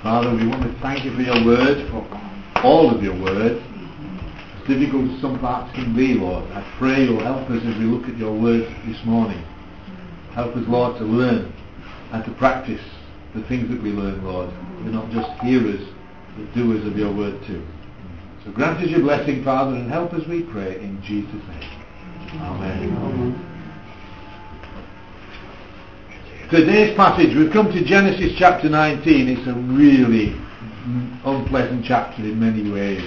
Father, we want to thank you for your word, for all of your word. As difficult as some parts can be, Lord, I pray you'll help us as we look at your word this morning. Help us, Lord, to learn and to practice the things that we learn, Lord. We're not just hearers, but doers of your word too. So grant us your blessing, Father, and help us, we pray, in Jesus' name. Amen. Today's passage, we've come to Genesis chapter 19. It's a really unpleasant chapter in many ways.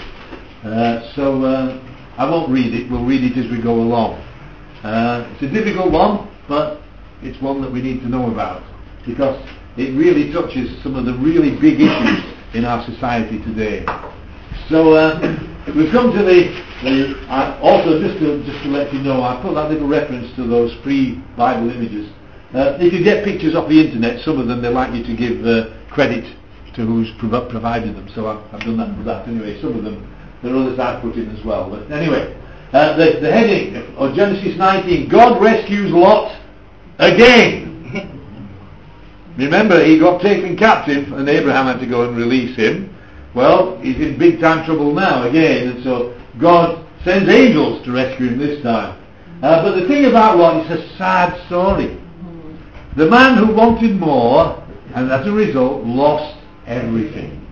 So I won't read it. We'll read it as we go along. It's a difficult one, but it's one that we need to know about, because it really touches some of the really big issues in our society today. So we've come to also just to let you know, I put that little reference to those free Bible images. If you get pictures off the internet, some of them they like you to give credit to who's provided them. So I've done that for that anyway. Some of them, there are others I've put in as well. But anyway, the heading of Genesis 19: God rescues Lot again. Remember, he got taken captive and Abraham had to go and release him. Well, he's in big time trouble now again, and so God sends angels to rescue him this time. But the thing about Lot, it's a sad story. The man who wanted more, and as a result lost everything.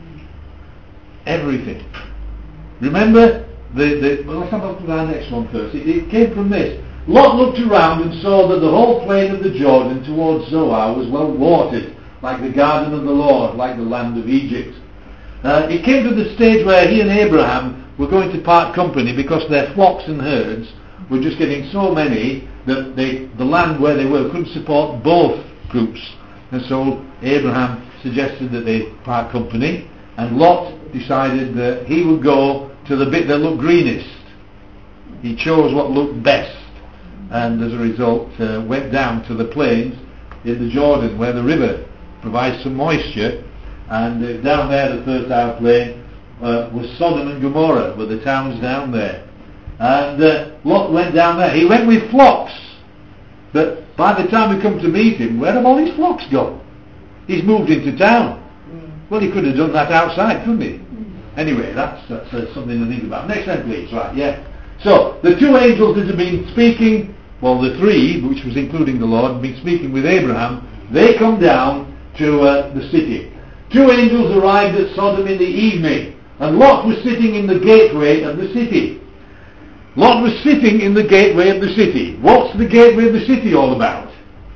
Everything. Remember, well, let's have a look at our next one first. It came from this. Lot looked around and saw that the whole plain of the Jordan towards Zoar was well watered, like the garden of the Lord, like the land of Egypt. It came to the stage where he and Abraham were going to part company because their flocks and herds were just getting so many that the land where they were couldn't support both groups. And so Abraham suggested that they part company, and Lot decided that he would go to the bit that looked greenest. He chose what looked best, and as a result went down to the plains in the Jordan where the river provides some moisture, and down there the fertile plain was Sodom and Gomorrah, were the towns down there. And Lot went down there. He went with flocks, but by the time we come to meet him, where have all his flocks gone? He's moved into town. Well, he could have done that outside, couldn't he? Anyway, that's something to think about. Next time, please. Right, yeah. So the two angels that have been speaking, well, the three, which was including the Lord, have been speaking with Abraham. They come down to the city. Two angels arrived at Sodom in the evening, and Lot was sitting in the gateway of the city. Lot was sitting in the gateway of the city. What's the gateway of the city all about?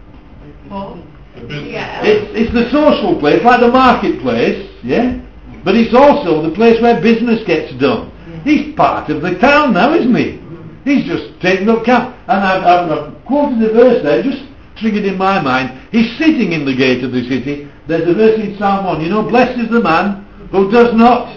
It's the social place, like the marketplace, yeah? But it's also the place where business gets done. He's part of the town now, isn't he? He's just taken up camp. And I've quoted the verse there, just triggered in my mind. He's sitting in the gate of the city. There's a verse in Psalm 1, blessed is the man who does not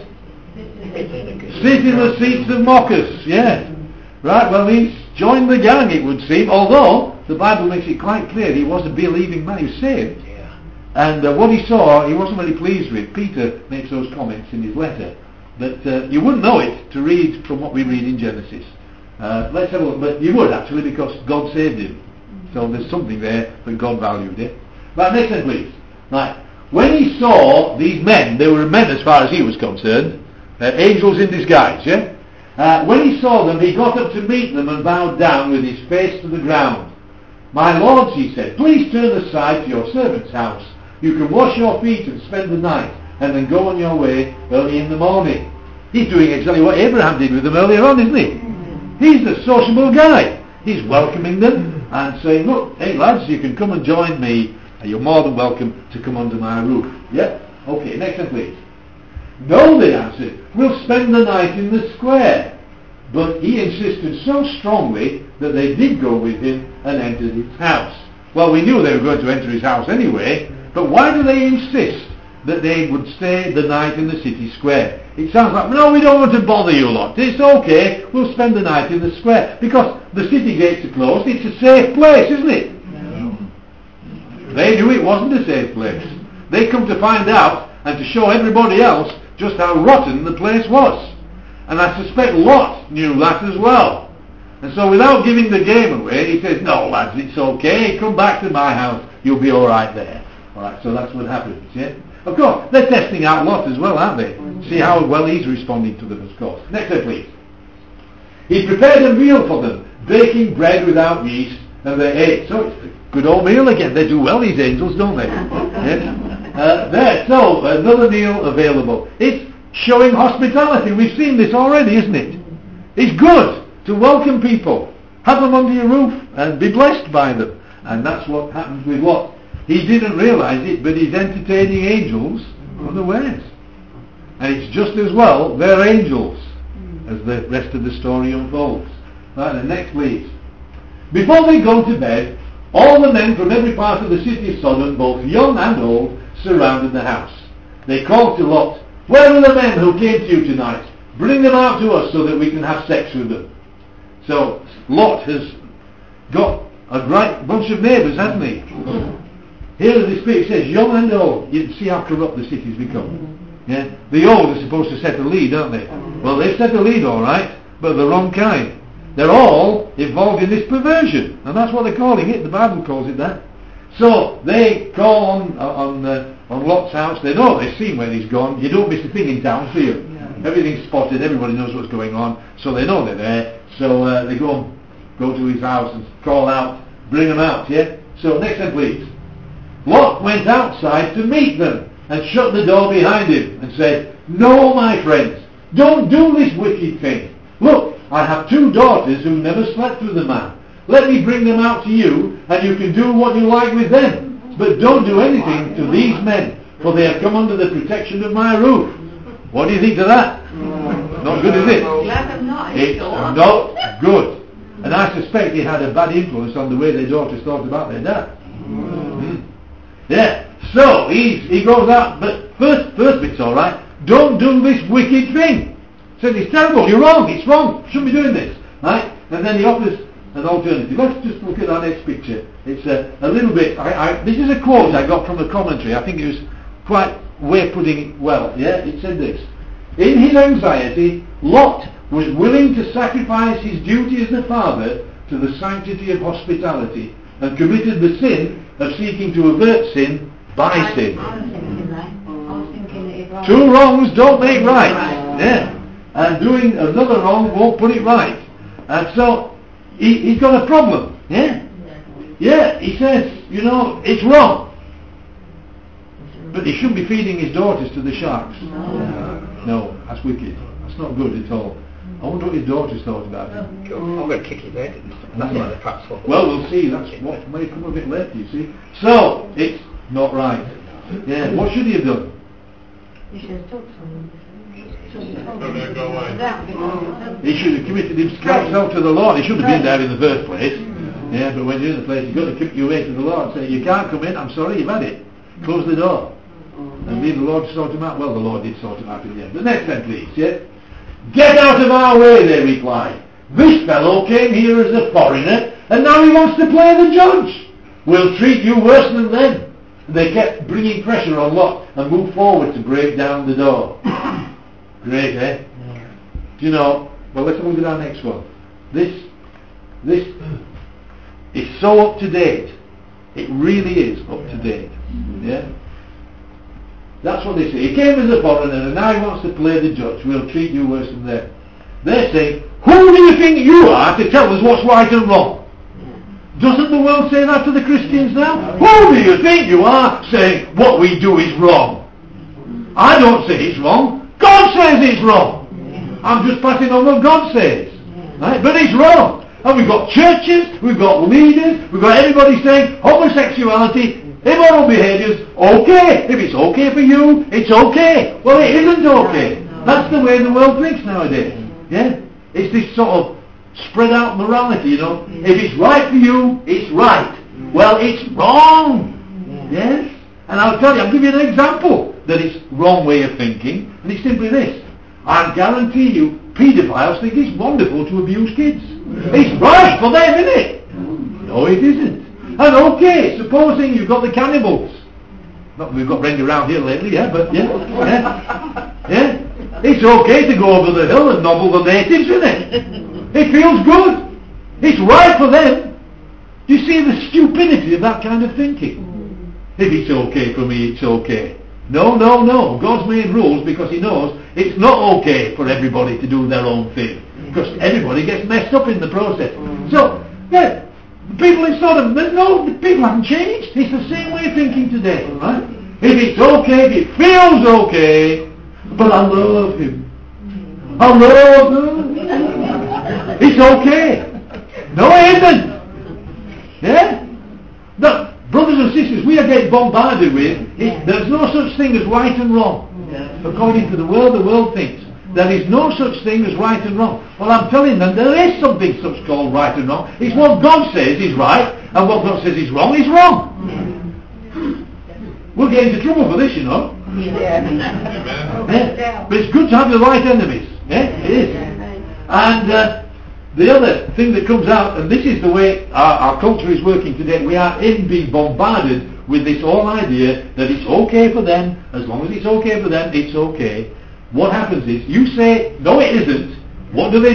sit in the seats of mockers. Yeah. Right, well, he's joined the gang, it would seem, although the Bible makes it quite clear he was a believing man, he was saved. Yeah. And what he saw, he wasn't very pleased with. Peter makes those comments in his letter. But you wouldn't know it to read from what we read in Genesis. Let's have a look. But you would, actually, because God saved him. So there's something there that God valued it. Right, next one, please. Right. When he saw these men, they were men as far as he was concerned, angels in disguise, yeah? When he saw them, he got up to meet them and bowed down with his face to the ground. My lords, he said, please turn aside to your servant's house. You can wash your feet and spend the night, and then go on your way early in the morning. He's doing exactly what Abraham did with them earlier on, isn't he? He's a sociable guy. He's welcoming them and saying, look, hey lads, you can come and join me. You're more than welcome to come under my roof. Yep. Okay, next one, please. No, they answered, we'll spend the night in the square. But he insisted so strongly that they did go with him and entered his house. Well, we knew they were going to enter his house anyway, but why do they insist that they would stay the night in the city square? It sounds like, no, we don't want to bother you lot. It's okay, we'll spend the night in the square. Because the city gates are closed, it's a safe place, isn't it? No. They knew it wasn't a safe place. They come to find out and to show everybody else just how rotten the place was. And I suspect Lot knew that as well. And so without giving the game away, he says, no lads, it's okay, come back to my house, you'll be alright there. Alright, so that's what happens, yeah? Of course, they're testing out Lot as well, aren't they? See how well he's responding to them, of course. Next slide, please. He prepared a meal for them, baking bread without yeast, and they ate. So it's a good old meal again. They do well, these angels, don't they? Yes. So another meal available. It's showing hospitality. We've seen this already, isn't it? It's good to welcome people, have them under your roof, and be blessed by them. And that's what happens with Lot. He didn't realise it, but he's entertaining angels unawares. And it's just as well they're angels as the rest of the story unfolds. Right, the next please. Before they go to bed, all the men from every part of the city of Sodom, both young and old, surrounded the house. They called to Lot, "Where are the men who came to you tonight? Bring them out to us so that we can have sex with them." So Lot has got a great bunch of neighbours, hasn't he? Here as they speak, it says young and old. You can see how corrupt the city's become. Yeah? The old are supposed to set a lead, aren't they? Well, they set a lead all right, but the wrong kind. They're all involved in this perversion, and that's what they're calling it. The Bible calls it that. So they call on Lot's house. They know, they've seen where he's gone. You don't miss a thing in town, do you? Everything's spotted. Everybody knows what's going on, so they know they're there. So they go to his house and call out, "Bring them out!" Yeah. So next one, please. Lot went outside to meet them and shut the door behind him and said, "No, my friends, don't do this wicked thing. Look, I have 2 daughters who never slept with a man. Let me bring them out to you, and you can do what you like with them. But don't do anything to these men, for they have come under the protection of my roof." What do you think of that? Not good, is it? It's not good. And I suspect it had a bad influence on the way their daughters thought about their dad. Yeah. So he goes out, but first bit's all right. Don't do this wicked thing. Says it's terrible. You're wrong. It's wrong. Shouldn't be doing this, right? And then he offers an alternative. Let's just look at our next picture. It's a little bit. This is a quote I got from the commentary. I think it was quite way putting it well. Yeah. It said this: in his anxiety, Lot was willing to sacrifice his duty as a father to the sanctity of hospitality, and committed the sin of seeking to avert sin by sin. 2 wrongs don't make right. Yeah. And doing another wrong won't put it right. And so he's got a problem. Yeah. Yeah. He says, it's wrong. But he shouldn't be feeding his daughters to the sharks. No, that's wicked. That's not good at all. I wonder what his daughters thought about it. I'm going to kick his head. That's what the perhaps what. Well, we'll see. That's what may come a bit later, you see. So, it's not right. Yeah, what should he have done? He should have talked to him. He should have committed himself to the Lord. He shouldn't have been there in the first place. Yeah, but when you're in the place, you've got to commit your way to the Lord and say, "You can't come in, I'm sorry, you've had it. Close the door." And leave the Lord to sort him out. Well, the Lord did sort him out in the end. The next one, please, yeah? "Get out of our way," they replied. "This fellow came here as a foreigner, and now he wants to play the judge. We'll treat you worse than them." They kept bringing pressure on Lot and moved forward to break down the door. Great, eh? Do you know, well, let's look at our next one. This is so up to date. It really is up to date. Yeah? That's what they say. "He came as a foreigner and now he wants to play the judge. We'll treat you worse than them." They're saying, "Who do you think you are to tell us what's right and wrong?" Doesn't the world say that to the Christians now? Who do you think you are saying what we do is wrong? I don't say it's wrong. God says it's wrong. I'm just passing on what God says. Right? But it's wrong. And we've got churches, we've got leaders, we've got everybody saying homosexuality, immoral behaviours, okay. If it's okay for you, it's okay. Well, it isn't okay. That's the way the world thinks nowadays. Yeah? It's this sort of spread out morality, If it's right for you, it's right. Well, it's wrong. Yes? And I'll give you an example that it's wrong way of thinking, and it's simply this. I guarantee you, paedophiles think it's wonderful to abuse kids. It's right for them, isn't it? No, it isn't. And okay, supposing you've got the cannibals. Not that we've got Brenda around here lately, but yeah. It's okay to go over the hill and nobble the natives, isn't it? It feels good. It's right for them. Do you see the stupidity of that kind of thinking? If it's okay for me, it's okay. No, no, no. God's made rules because he knows it's not okay for everybody to do their own thing. Because everybody gets messed up in the process. So, yeah, the people in Sodom, the people haven't changed. It's the same way of thinking today, right? If it's okay, if it feels okay, but I love him. I love him. It's okay. No, it isn't. Yeah? No, brothers and sisters, we are getting bombarded with, there's no such thing as right and wrong. According to the world thinks. There is no such thing as right and wrong. Well, I'm telling them there is something such called right and wrong. It's what God says is right, and what God says is wrong is wrong. We'll get into trouble for this, you know. Yeah. But it's good to have the right enemies. Yeah, it is. And the other thing that comes out, and this is the way our culture is working today, we are being bombarded with this whole idea that it's okay for them, as long as it's okay for them, it's okay. What happens is, you say, no it isn't, what do?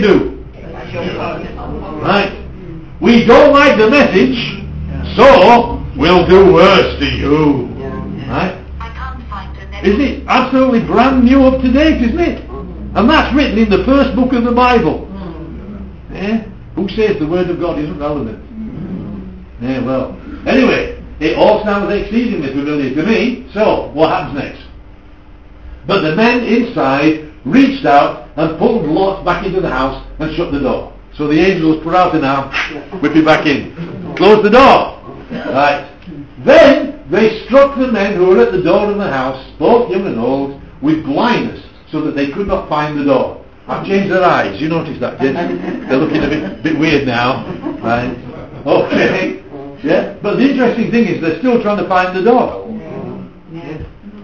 Right. We don't like the message, so we'll do worse to you. Right? Isn't it absolutely brand new, up to date, isn't it? And that's written in the first book of the Bible. Yeah? Who says the word of God isn't relevant? Yeah, well. Anyway, it all sounds exceedingly familiar to me, so what happens next? But the men inside reached out and pulled Lot back into the house and shut the door. So the angels put out an arm, whip him back in, close the door. Right. Then they struck the men who were at the door of the house, both young and old, with blindness, so that they could not find the door. I've changed their eyes. You notice that, Jen? They're looking a bit weird now. Right. Okay. Yeah. But the interesting thing is they're still trying to find the door. Yeah.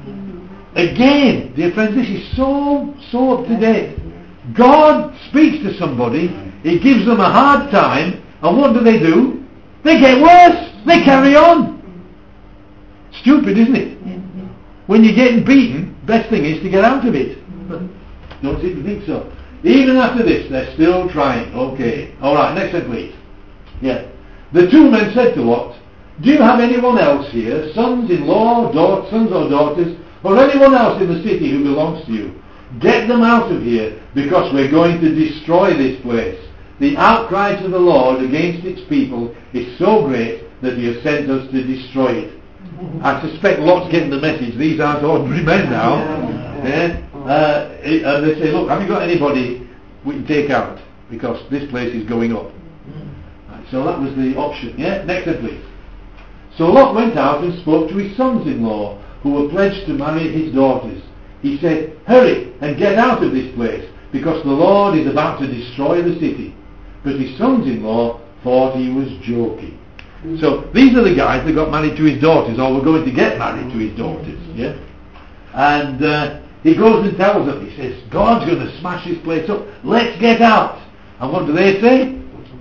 Again, dear friends, this is so up to date. God speaks to somebody, he gives them a hard time, and what do? They get worse. They carry on. Stupid, isn't it? When you're getting beaten, best thing is to get out of it. But don't seem to think so. Even after this, they're still trying. Okay. Alright, next one please. Yeah. The two men said to Lot, do you have anyone else here, sons-in-law, sons or daughters, or anyone else in the city who belongs to you? Get them out of here, because we're going to destroy this place. The outcry to the Lord against its people is so great that he has sent us to destroy it. I suspect Lot's getting the message. These aren't ordinary men now. Yeah? And they say, look, have you got anybody we can take out? Because this place is going up. Right, so that was the option. Yeah? Next one, please. So Lot went out and spoke to his sons-in-law, who were pledged to marry his daughters. He said, hurry and get out of this place, because the Lord is about to destroy the city. But his sons-in-law thought he was joking. So these are the guys that got married to his daughters, or were going to get married to his daughters. Yeah? And he goes and tells them, he says, God's going to smash this place up. Let's get out. And what do they say?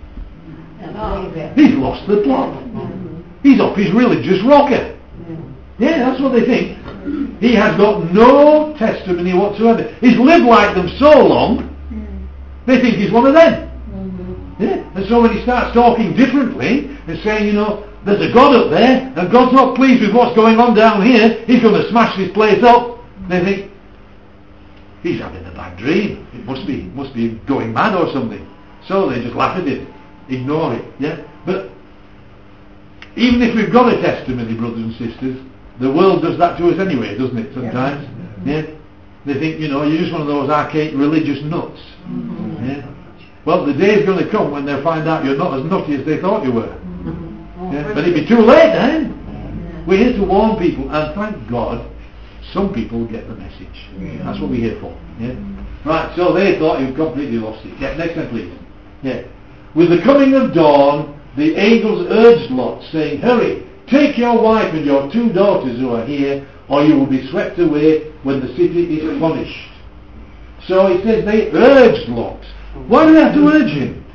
He's lost the plot. He's off his religious rocker. Yeah, that's what they think. He has got no testimony whatsoever. He's lived like them so long, they think he's one of them. Yeah? And so when he starts talking differently and saying, you know, there's a God up there and God's not pleased with what's going on down here, he's going to smash this place up, they think he's having a bad dream. It must be going mad or something. So they just laugh at it, ignore it. Yeah? But even if we've got a testimony, brothers and sisters, the world does that to us anyway, doesn't it, sometimes? Yeah? They think, you know, you're just one of those archaic religious nuts. Yeah? Well, the day is going to come when they'll find out you're not as nutty as they thought you were. Yeah? But it'll be too late then. We're here to warn people, and thank God, some people get the message. That's what we're here for. Yeah? Right, so they thought he completely lost it. Yeah, next one please. Yeah. With the coming of dawn, the angels urged Lot, saying, hurry, take your wife and your 2 daughters who are here, or you will be swept away when the city is punished. So it says they urged Lot. Why do they have to urge him?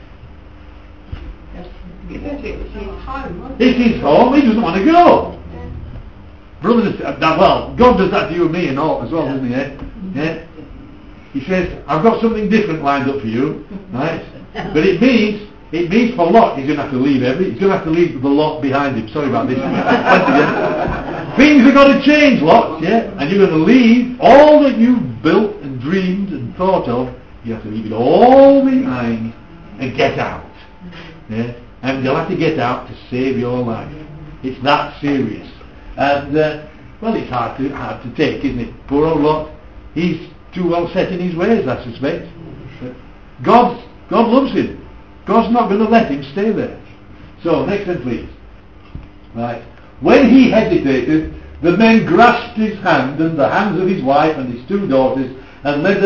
It's his home, he doesn't want to go. Brothers, well, God does that to you and me and all as well, doesn't he? Yeah? He says, I've got something different lined up for you, right? But it means for Lot, he's going to have to leave he's going to have to leave the lot behind him. Sorry about this. Things are going to change, lots, yeah? And you're going to leave all that you've built and dreamed and thought of. You have to leave it all behind and get out. Yeah? And you'll have to get out to save your life. It's that serious. And, well, it's hard to take, isn't it? Poor old Lot. He's too well set in his ways, I suspect. But God loves him. God's not going to let him stay there. So, next one, please. Right. When he hesitated, the men grasped his hand and the hands of his wife and his 2 daughters and led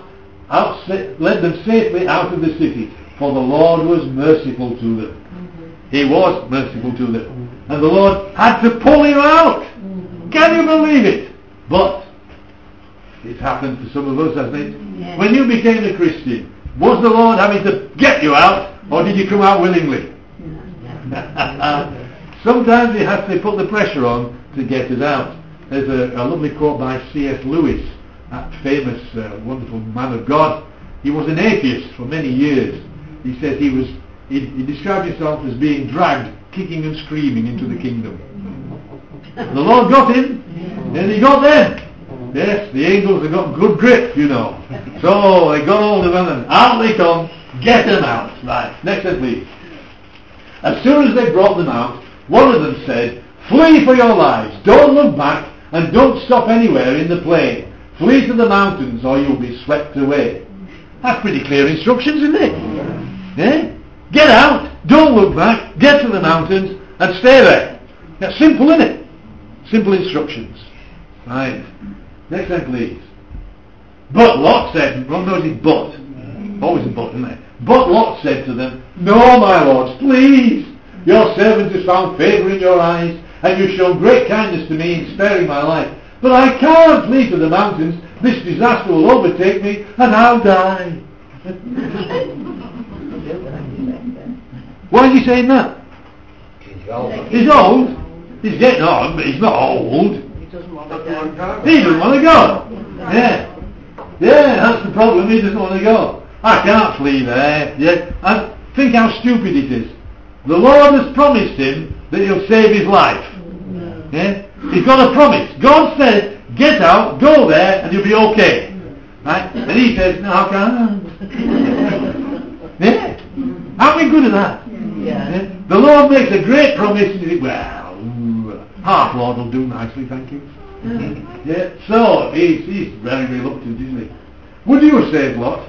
them safely out of the city. For the Lord was merciful to them. He was merciful to them. And the Lord had to pull him out. Can you believe it? But it's happened to some of us, hasn't it? Yes. When you became a Christian, was the Lord having to get you out, or did you come out willingly? Sometimes he has to put the pressure on to get us out. There's a lovely quote by C.S. Lewis, that famous, wonderful man of God. He was an atheist for many years. He says he described himself as being dragged, kicking and screaming into the kingdom. The Lord got him, and he got them. Yes, the angels have got good grip, you know. So they got hold of them, and out they come. Get them out. Right, next one, please. As soon as they brought them out, one of them said, "Flee for your lives. Don't look back, and don't stop anywhere in the plain. Flee to the mountains, or you'll be swept away." That's pretty clear instructions, isn't it? Yeah? Get out, don't look back, get to the mountains, and stay there. That's simple, isn't it? Simple instructions. Right. Next one, please. But Lot said, well, notice but. Always a but, isn't there? But Lot said to them, "No, my lords, please. Your servant has found favour in your eyes, and you've shown great kindness to me in sparing my life. But I can't flee to the mountains. This disaster will overtake me, and I'll die." Why is he saying that? He's old. He's old. He's getting on, but he's not old. He doesn't want to go. He doesn't want to go. Yeah. Yeah, that's the problem. He doesn't want to go. I can't flee there. Yeah. And think how stupid it is. The Lord has promised him that he'll save his life. Yeah. He's got a promise. God said, get out, go there, and you'll be okay. Right? And he says, no, I can't. Yeah. Aren't we good at that? Yeah. The Lord makes a great promise, and you think, well, half Lord will do nicely, thank you. Yeah. So, he's very reluctant, isn't he? Would you have saved Lot?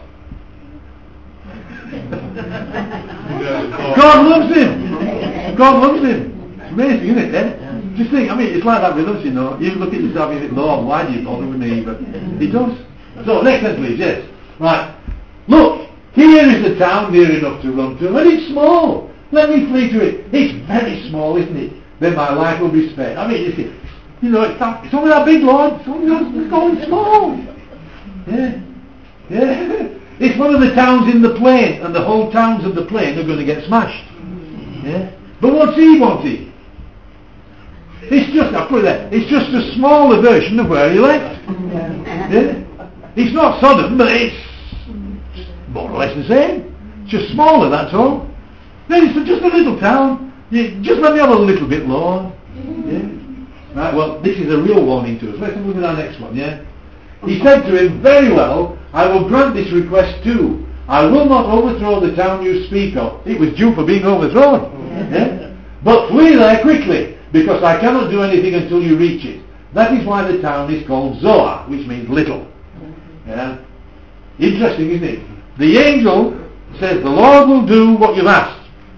God loves him. God loves him. It's amazing, isn't it? Eh? Just think, I mean, it's like that with us, you know. You look at yourself and you think, Lord, why do you bother with me? But he does. So, next one, please, yes. Right. Look, here is a town near enough to run to, and it's small. Let me flee to it. It's very small, isn't it? Then my life will be spared. I mean, you know, it's only that big, Lord. It's only small. Yeah. Yeah. It's one of the towns in the plain, and the whole towns of the plain are going to get smashed. Yeah. But what's he wanting? It's just, I put it there, it's just a smaller version of where he left. Yeah. It's not Sodom, but it's more or less the same. It's just smaller, that's all. Then it's just a little town. Just let me have a little bit, Lord. Yeah. Right, well, this is a real warning to us. Let's look at our next one, yeah? He said to him, "Very well, I will grant this request too. I will not overthrow the town you speak of." It was due for being overthrown. Yeah? "But flee there quickly, because I cannot do anything until you reach it. That is why the town is called Zoar, which means little." Yeah? Interesting, isn't it? The angel says, "The Lord will do what you've asked."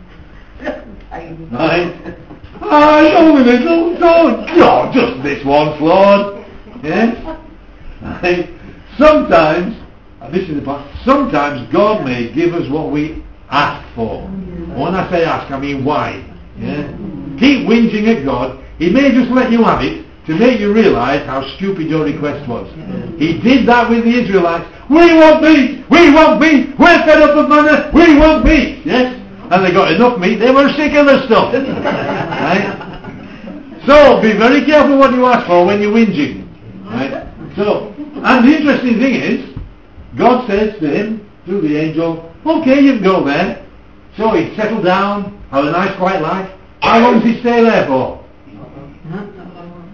Right? "Ah, only little, don't, just this once, Lord." Yes? Right? Sometimes, and this is the part, sometimes God may give us what we ask for. When I say ask, I mean why. Yeah? Keep whinging at God. He may just let you have it to make you realise how stupid your request was. He did that with the Israelites. "We want meat! We want meat! We're fed up of manna! We want meat!" Yes? And they got enough meat, they were sick of the stuff. Right? So, be very careful what you ask for when you're whinging. Right? So, and the interesting thing is, God says to him, through the angel, "Okay, you can go there." So he settled down, have a nice quiet life. How long does he stay there for?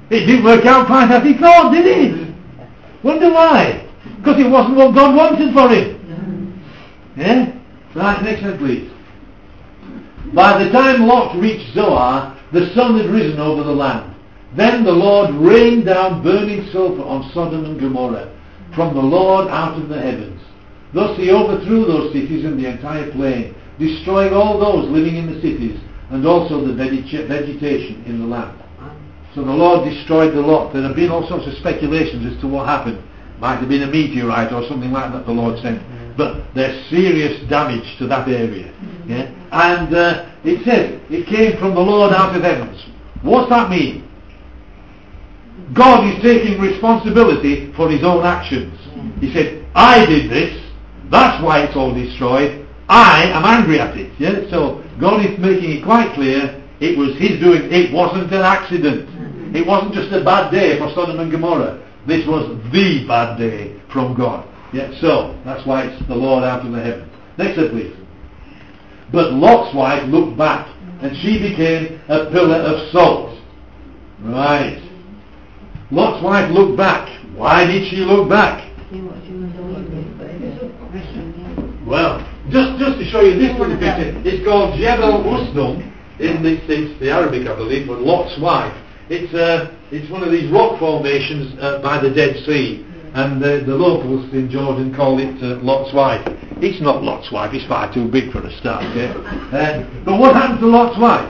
It didn't work out quite as he thought, did it? Wonder why? Because it wasn't what God wanted for him. Yeah? Right, next one please. By the time Lot reached Zoar, the sun had risen over the land. Then the Lord rained down burning sulphur on Sodom and Gomorrah from the Lord out of the heavens. Thus he overthrew those cities and the entire plain, destroying all those living in the cities and also the vegetation in the land. So the Lord destroyed the lot. There have been all sorts of speculations as to what happened. Might have been a meteorite or something like that the Lord sent. But there's serious damage to that area. Yeah? And it says, it came from the Lord out of heavens. What's that mean? God is taking responsibility for his own actions. He said, I did this. That's why it's all destroyed. I am angry at it. Yeah? So God is making it quite clear it was his doing. It wasn't an accident. It wasn't just a bad day for Sodom and Gomorrah. This was the bad day from God. Yeah, so that's why it's the Lord out of the heavens. Next slide, please. But Lot's wife looked back, and she became a pillar of salt. Right. Lot's wife looked back. Why did she look back? Well, just to show you this little picture, it's called Jebel Usnum in the Arabic, I believe, but Lot's wife. It's one of these rock formations by the Dead Sea, and the locals in Jordan call it Lot's wife. It's not Lot's wife, it's far too big for a start. Yeah? But what happened to Lot's wife?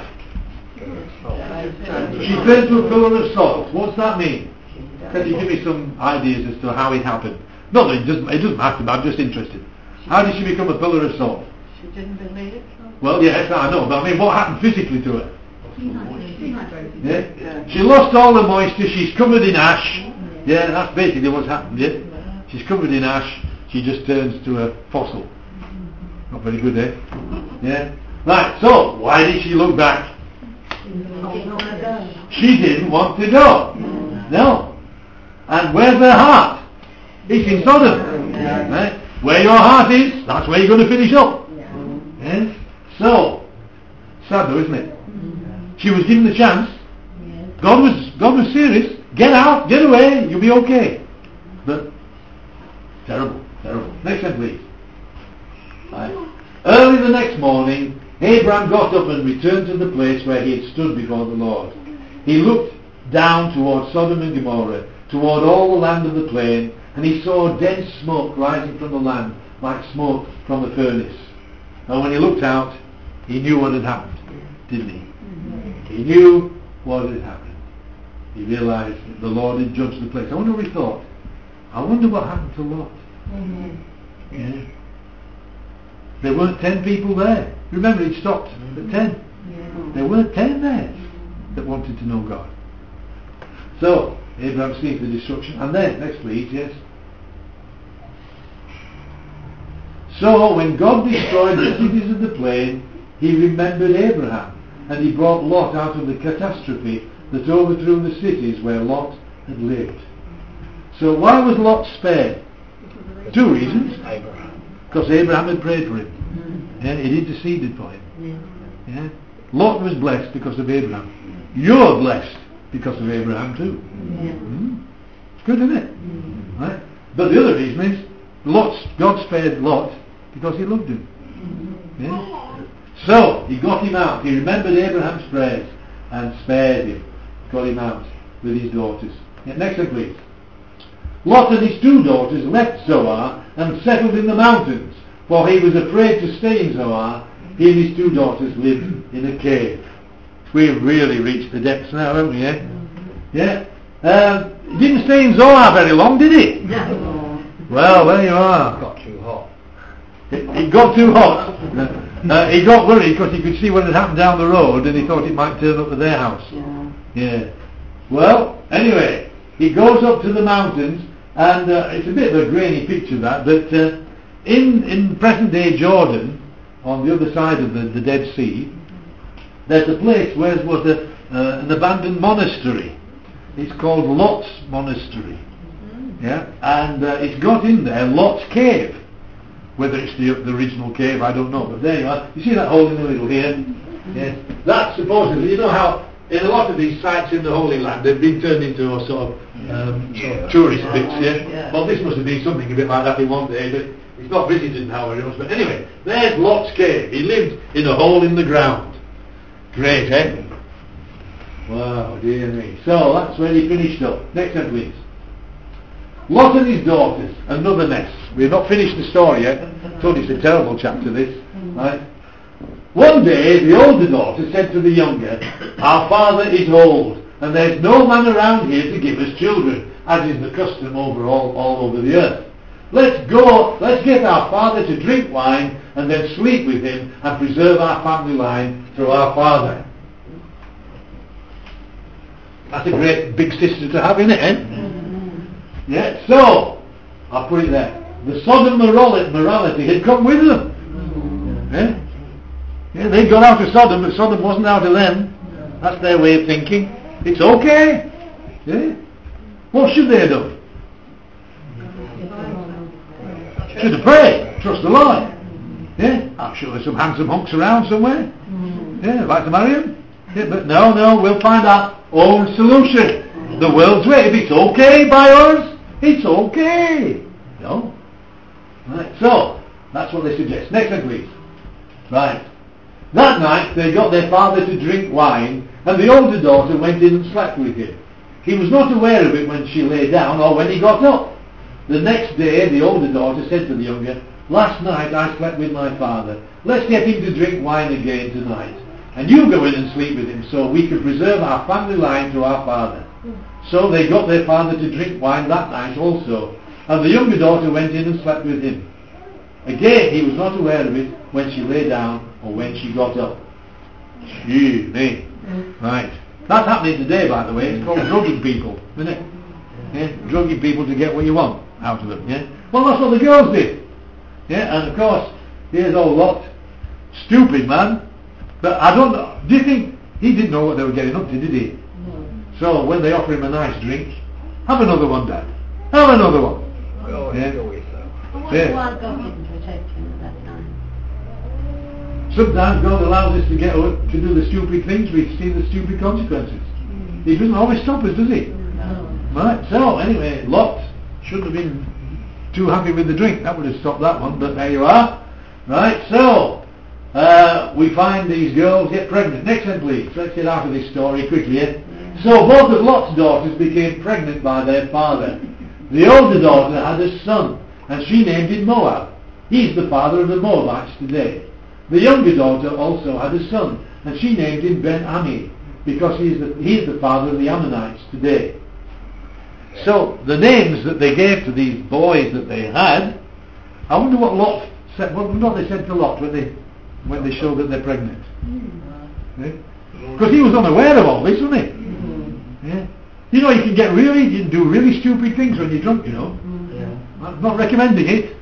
She turned to a pillar of salt. What's that mean? Can you give me some ideas as to how it happened? No, it doesn't matter, but I'm just interested. How did she become a pillar of salt? She didn't believe it. Well, yes, I know, but I mean, what happened physically to her? Yeah? She lost all the moisture, she's covered in ash. Yeah, that's basically what's happened, yeah? She's covered in ash, she just turns to a fossil. Not very good, eh? Yeah? Right, so, why did she look back? She didn't want to go. No. And where's her heart? It's in Sodom. Right? Where your heart is, that's where you're going to finish up. Yes? So, sad though, isn't it? She was given the chance. God was serious. Get out, get away, you'll be okay. But terrible. Next one, please. Right. Early the next morning, Abraham got up and returned to the place where he had stood before the Lord. He looked down toward Sodom and Gomorrah, toward all the land of the plain, and he saw dense smoke rising from the land, like smoke from a furnace. And when he looked out, he knew what had happened, didn't he? He knew what had happened. He realized that the Lord had judged the place. I wonder what he thought. I wonder what happened to Lot. Yeah. There weren't 10 people there. Remember, he stopped at 10. There weren't 10 there that wanted to know God. So, Abraham sees the destruction. And then, next please, yes. So, when God destroyed the cities of the plain, he remembered Abraham, and he brought Lot out of the catastrophe that overthrew the cities where Lot had lived. So why was Lot spared? 2 reasons. Because Abraham had prayed for him. Yeah, he interceded for him. Yeah. Lot was blessed because of Abraham. You're blessed because of Abraham too. It's good, isn't it? Right? But the other reason is God spared Lot because he loved him. Yeah? So he got him out. He remembered Abraham's prayers and spared him. Got him out with his daughters. Yeah, next one, please. Lot and his 2 daughters left Zoar and settled in the mountains, for he was afraid to stay in Zoar. He and his 2 daughters lived in a cave. We've really reached the depths now, haven't we? Yeah. He didn't stay in Zoar very long, did he? No. Well, there you are. It got too hot. It got too hot. He got worried because he could see what had happened down the road, and he thought it might turn up at their house. Yeah. Well, anyway, he goes up to the mountains, and it's a bit of a grainy picture that, but in present-day Jordan, on the other side of the Dead Sea, there's a place where there was an abandoned monastery. It's called Lot's Monastery. Yeah, and it's got in there Lot's Cave. Whether it's the original cave, I don't know, but there you are. You see that hole in the middle here? Yes. That's supposedly, you know how in a lot of these sites in the Holy Land, they've been turned into a sort of tourist bits, yeah? Well, this must have been something a bit like that in one day, but it's not visited now very much. But anyway, there's Lot's cave. He lived in a hole in the ground. Great, eh? Wow, dear me. So, that's where he finished up. Next one, please. Lot and his daughters, another mess. We've not finished the story yet. I told you it's a terrible chapter, this. Right? One day, the older daughter said to the younger, our father is old, and there's no man around here to give us children, as is the custom all over the earth. Let's get our father to drink wine, and then sleep with him, and preserve our family line through our father. That's a great big sister to have, isn't it, eh? Yeah, so, I'll put it there. The Sodom morality had come with them. Yeah? Yeah, they got out of Sodom, but Sodom wasn't out of them. That's their way of thinking. It's okay. Yeah? What should they have done? Should have prayed. Trust the Lord. Yeah? I'm sure there's some handsome hunks around somewhere. Yeah, I'd like to marry him. Yeah, but no, we'll find our own solution. The world's way. If it's okay by us, it's okay. No? Right, so, that's what they suggest. Next one, please. Right. That night they got their father to drink wine, and the older daughter went in and slept with him. He was not aware of it when she lay down or when he got up. The next day the older daughter said to the younger, last night I slept with my father. Let's get him to drink wine again tonight. And you go in and sleep with him so we can preserve our family line to our father. So they got their father to drink wine that night also. And the younger daughter went in and slept with him. Again, he was not aware of it when she lay down or when she got up. Gee, me. Right. That's happening today, by the way. It's called drugging people, isn't it? Yeah? Drugging people to get what you want out of them, yeah? Well, that's what the girls did. Yeah, and of course, here's old Lot. Stupid, man. But I don't know. Do you think he didn't know what they were getting up to, did he? No. So, when they offer him a nice drink, have another one, Dad. Have another one. Why God didn't protect him at that time? Sometimes God allows us to to do the stupid things. We see the stupid consequences. He doesn't always stop us, does he? No. Right. So anyway, Lot shouldn't have been too happy with the drink. That would have stopped that one. But there you are. Right. So we find these girls get pregnant. Next one, please. Let's get out of this story quickly. Eh? So both of Lot's daughters became pregnant by their father. The older daughter had a son, and she named him Moab. He's the father of the Moabites today. The younger daughter also had a son, and she named him Ben-Ami, because he is the father of the Ammonites today. So the names that they gave to these boys that they had, I wonder what Lot said. What they said to Lot when they showed that they're pregnant. Because he was unaware of all this, wasn't he? Yeah. You know, you can do really stupid things when you're drunk, you know. I'm not recommending it.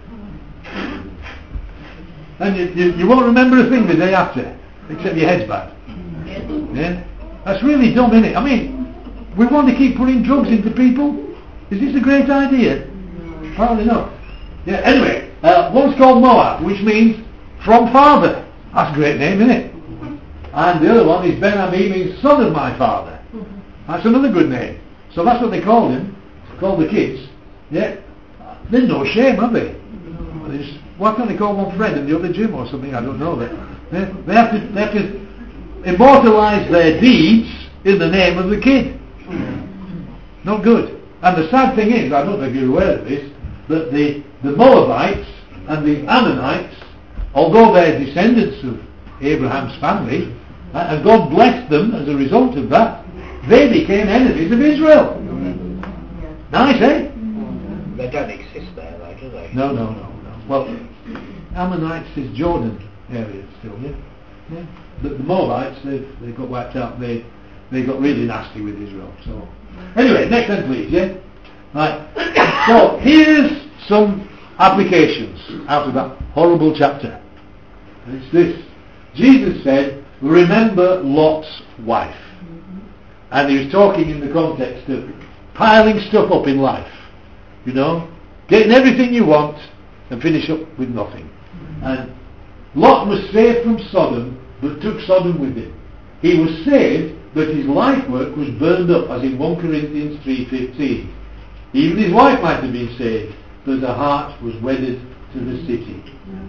And you won't remember a thing the day after, except your head's bad. Yeah? That's really dumb, isn't it? I mean, we want to keep putting drugs into people. Is this a great idea? Apparently not. Yeah, anyway, one's called Moab, which means from father. That's a great name, isn't it? And the other one is Ben-Ami, means son of my father. That's another good name. So that's what they called him, called the kids. Yeah. There's no shame, have they? Why can't they call one Fred and the other Jim or something? I don't know. They have to immortalise their deeds in the name of the kid. Not good. And the sad thing is, I don't know if you're aware of this, that the Moabites and the Ammonites, although they're descendants of Abraham's family, and God blessed them as a result of that, they became enemies of Israel. Nice, eh? They don't exist there, though, do they? No. Well, Ammonites is Jordan area still, yeah. The Moabites, they got wiped out. They got really nasty with Israel. So anyway, next one, please. Yeah. Right. So here's some applications out of that horrible chapter. It's this. Jesus said, "Remember Lot's wife," and he was talking in the context of piling stuff up in life. You know, getting everything you want and finish up with nothing. And Lot was saved from Sodom, but took Sodom with him. He was saved but his life work was burned up, as in 1 Corinthians 3:15. Even his wife might have been saved, but her heart was wedded to the city.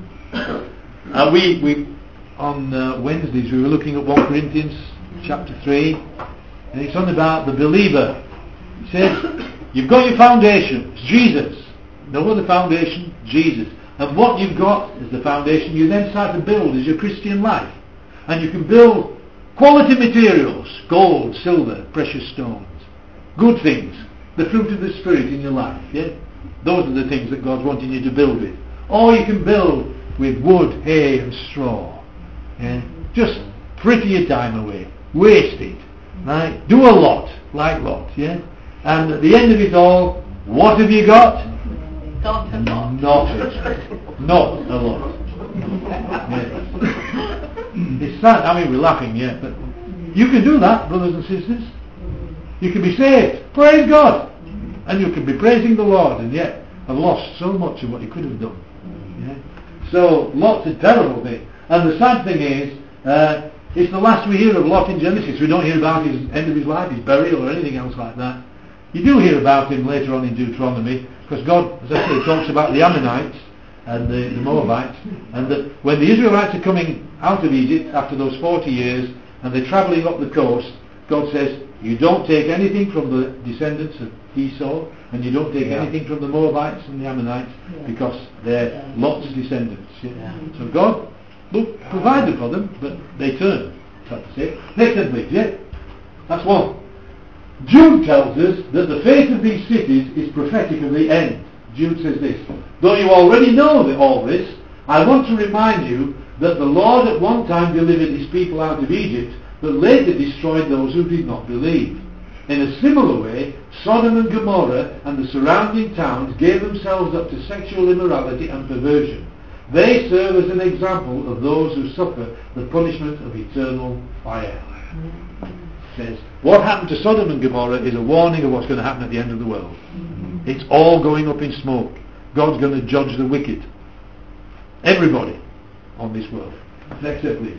We on Wednesdays we were looking at 1 Corinthians chapter 3, and it's on about the believer. It says, you've got your foundation, it's Jesus. No other foundation, Jesus. And what you've got is the foundation you then start to build as your Christian life. And you can build quality materials, gold, silver, precious stones, good things, the fruit of the Spirit in your life. Yeah? Those are the things that God's wanting you to build with. Or you can build with wood, hay and straw. Yeah? Just fritter your time away. Waste it. Right? Do a lot, like Lot. Yeah? And at the end of it all, what have you got? Not a lot. Not a lot. Yeah. It's sad. I mean, we're laughing, yeah, but you can do that, brothers and sisters. You can be saved. Praise God. And you can be praising the Lord, and yet have lost so much of what you could have done. Yeah? So, Lot's a terrible thing. And the sad thing is, it's the last we hear of Lot in Genesis. We don't hear about his end of his life, his burial, or anything else like that. You do hear about him later on in Deuteronomy, because God, as I say, talks about the Ammonites and the Moabites, and that when the Israelites are coming out of Egypt after those 40 years, and they're travelling up the coast, God says, you don't take anything from the descendants of Esau, and you don't take anything from the Moabites and the Ammonites, because they're Lot's descendants. Yeah? So God, look, provided for them, but they turn. That's it. Next one, please. Yeah? That's one. Jude tells us that the fate of these cities is prophetic of the end. Jude says this, though you already know all this, I want to remind you that the Lord at one time delivered his people out of Egypt, but later destroyed those who did not believe. In a similar way, Sodom and Gomorrah and the surrounding towns gave themselves up to sexual immorality and perversion. They serve as an example of those who suffer the punishment of eternal fire. Says, what happened to Sodom and Gomorrah is a warning of what's going to happen at the end of the world. It's all going up in smoke. God's going to judge the wicked. Everybody on this world. Next step, please.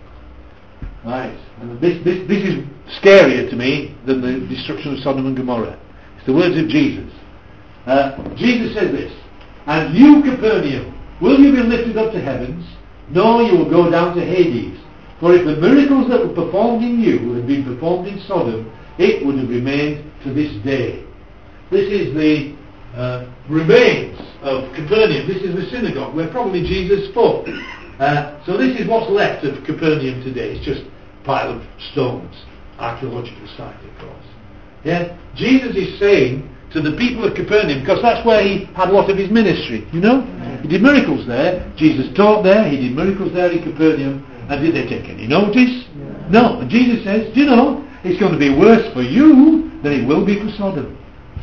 Right. And this is scarier to me than the destruction of Sodom and Gomorrah. It's the words of Jesus. Jesus says this, and you, Capernaum, will you be lifted up to heavens? No, you will go down to Hades. For if the miracles that were performed in you had been performed in Sodom, it would have remained to this day. This is the remains of Capernaum. This is the synagogue where probably Jesus spoke. So this is what's left of Capernaum today. It's just a pile of stones. Archaeological site, of course. Yeah? Jesus is saying to the people of Capernaum, because that's where he had a lot of his ministry, you know? He did miracles there. Jesus taught there. He did miracles there in Capernaum. And did they take any notice? No. And Jesus says, do you know, it's going to be worse for you than it will be for Sodom.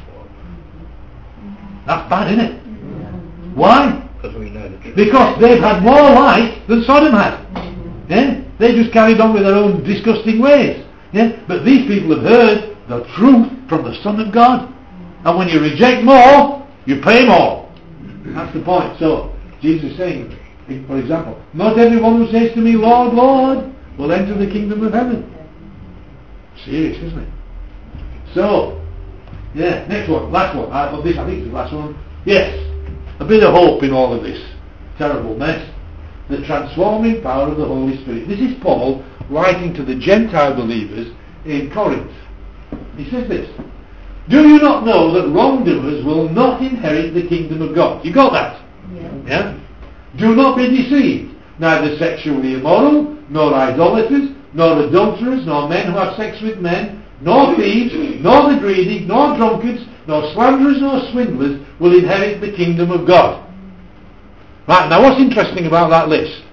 That's bad, isn't it? Why? Because we know the truth. Because they've had more light than Sodom had. Yeah? They just carried on with their own disgusting ways. Yeah? But these people have heard the truth from the Son of God. And when you reject more, you pay more. That's the point. So, Jesus is saying, for example, not everyone who says to me, Lord, Lord, will enter the kingdom of heaven. Serious, isn't it? So, yeah, next one, last one. I think it's the last one. Yes, a bit of hope in all of this terrible mess. The transforming power of the Holy Spirit. This is Paul writing to the Gentile believers in Corinth. He says this, do you not know that wrongdoers will not inherit the kingdom of God? You got that? Yeah? Do not be deceived, neither sexually immoral, nor idolaters, nor adulterers, nor men who have sex with men, nor thieves, nor the greedy, nor drunkards, nor slanderers, nor swindlers will inherit the kingdom of God. Right, now what's interesting about that list?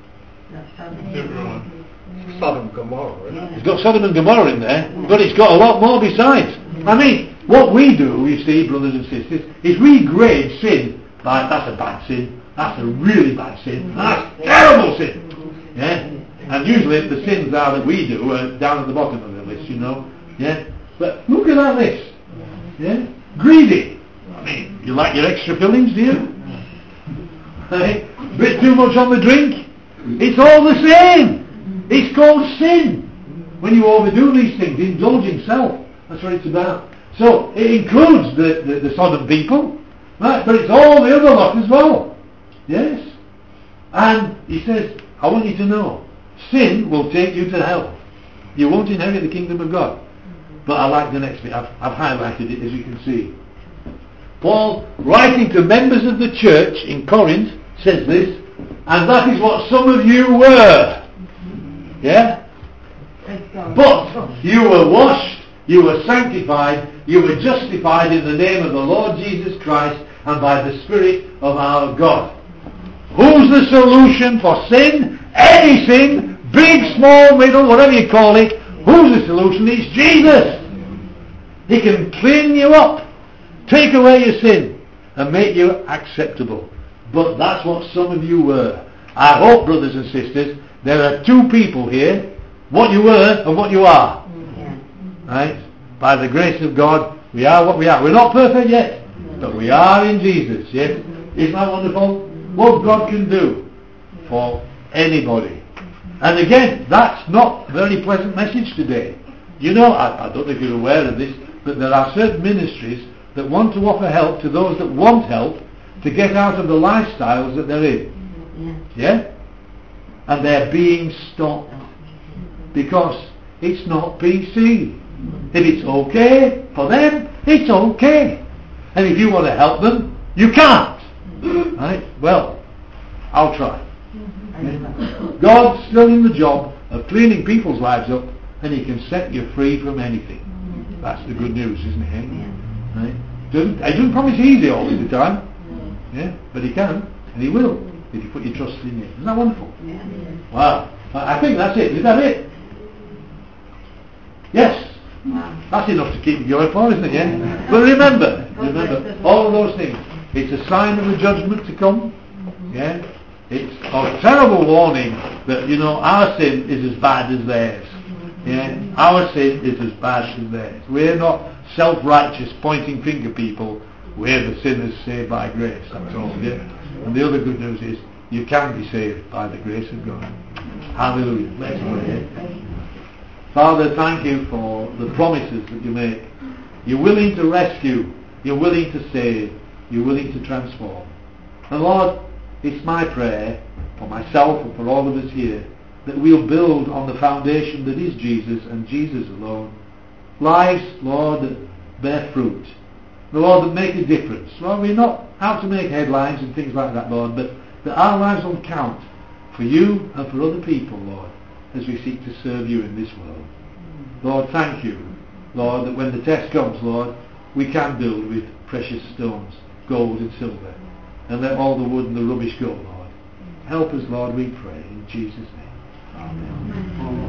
Sodom and Gomorrah, isn't it? It's got Sodom and Gomorrah in there, but it's got a lot more besides. I mean, what we do, you see, brothers and sisters, is we grade sin by, that's a bad sin, that's a really bad sin, that's a terrible sin. Yeah? And usually the sins are that we do are down at the bottom of the list, you know. Yeah? But look at that list. Yeah? Greedy. I mean, you like your extra fillings, do you? Hey? Bit too much on the drink? It's all the same. It's called sin. when you overdo these things, indulging self. That's what it's about. So it includes the Sodom people, right? But it's all the other lot as well. Yes. And he says, I want you to know, sin will take you to hell. You won't inherit the kingdom of God. But I like the next bit. I've highlighted it, as you can see. Paul, writing to members of the church in Corinth, says this, and that is what some of you were. Yeah? But you were washed, you were sanctified, you were justified in the name of the Lord Jesus Christ and by the Spirit of our God. Who's the solution for sin? Any sin, big, small, middle, whatever you call it. Who's the solution? It's Jesus. He can clean you up, take away your sin, and make you acceptable. But that's what some of you were. I hope, brothers and sisters, there are two people here, what you were and what you are. Yeah. Right? By the grace of God, we are what we are. We're not perfect yet, but we are in Jesus. Yes? Isn't that wonderful? What God can do for anybody. And again, that's not a very pleasant message today. You know, I don't know if you're aware of this, but there are certain ministries that want to offer help to those that want help to get out of the lifestyles that they're in. Yeah? And they're being stopped because it's not PC. If it's okay for them, it's okay. And if you want to help them, you can't. Right? Well, I'll try. God's still in the job of cleaning people's lives up, and He can set you free from anything. That's the good news, isn't it? Right? He doesn't promise easy all the time. Yeah? But He can, and He will, if you put your trust in Him. Isn't that wonderful? Wow. I think that's it. Is that it? Yes. That's enough to keep you going for, isn't it? Yeah? But remember, all of those things. It's a sign of the judgment to come. Yeah? It's a terrible warning that, you know, our sin is as bad as theirs. Yeah? Our sin is as bad as theirs. We're not self-righteous, pointing finger people. We're the sinners saved by grace. That's all. Yeah? And the other good news is you can be saved by the grace of God. Hallelujah. Let's pray. Father, thank you for the promises that you make. You're willing to rescue. You're willing to save. You're willing to transform. And Lord, it's my prayer for myself and for all of us here that we'll build on the foundation that is Jesus and Jesus alone. Lives, Lord, that bear fruit. Lord, that make a difference. Lord, we're not out to make headlines and things like that, Lord, but that our lives will count for you and for other people, Lord, as we seek to serve you in this world. Lord, thank you, Lord, that when the test comes, Lord, we can build with precious stones, gold and silver, and let all the wood and the rubbish go, Lord. Help us, Lord, we pray, in Jesus' name. Amen.